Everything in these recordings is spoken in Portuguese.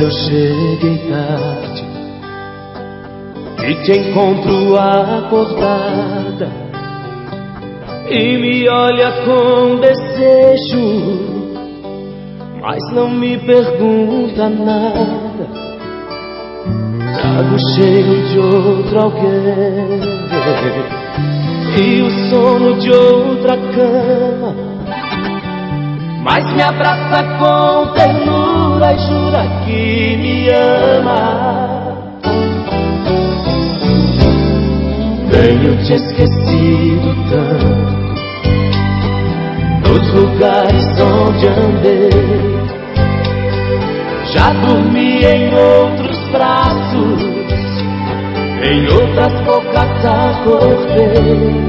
eu cheguei tarde e te encontro acordada e me olha com desejo, mas não me pergunta nada. Trago cheio de outro alguém e o sono de outra cama, mas me abraça com ternura e jura que me ama. Tenho te esquecido tanto nos lugares onde andei, já dormi em outros braços, em outras bocas acordei.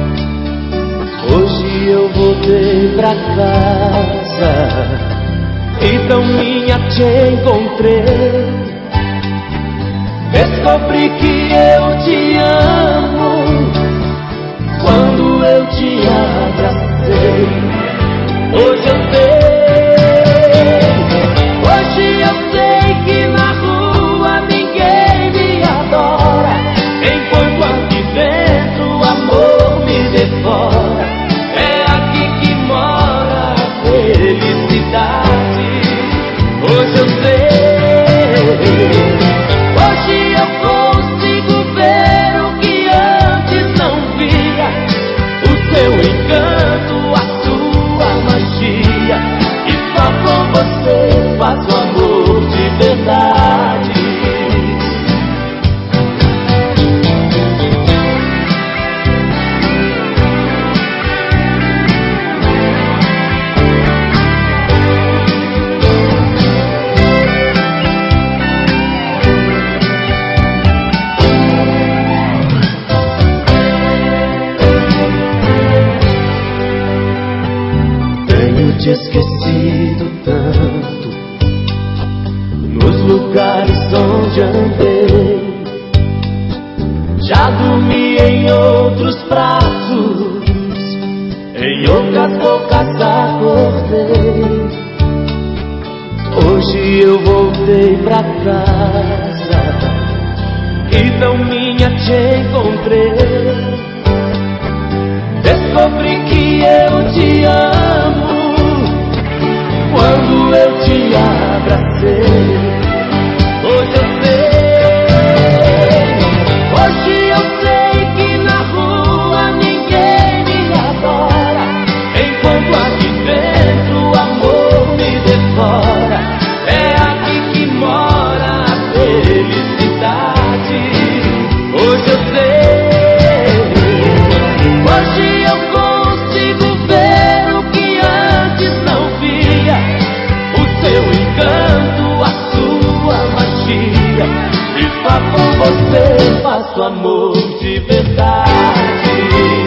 Hoje eu voltei pra casa e tão minha te encontrei. Descobri que eu te amo quando eu te abracei. Hoje eu sei que na rua ninguém me adora, enquanto aqui dentro o amor me devora. É aqui que mora a felicidade. Hoje eu sei, hoje eu consigo ver o que antes não via, o seu encanto, a sua magia, e só com você faço amor de verdade. Tenho te esquecido tanto nos lugares onde andei, já dormi em outros braços, em outras bocas acordei. Hoje eu voltei pra casa e tão minha te encontrei. Descobri que eu te amo quando eu te abracei. Hoje eu sei que na rua ninguém me adora, enquanto aqui dentro o amor me devora. É aqui que mora a felicidade. Hoje eu sei, hoje eu consigo ver o que antes não via, o seu encanto, a sua magia, e só com você faço amor de verdade.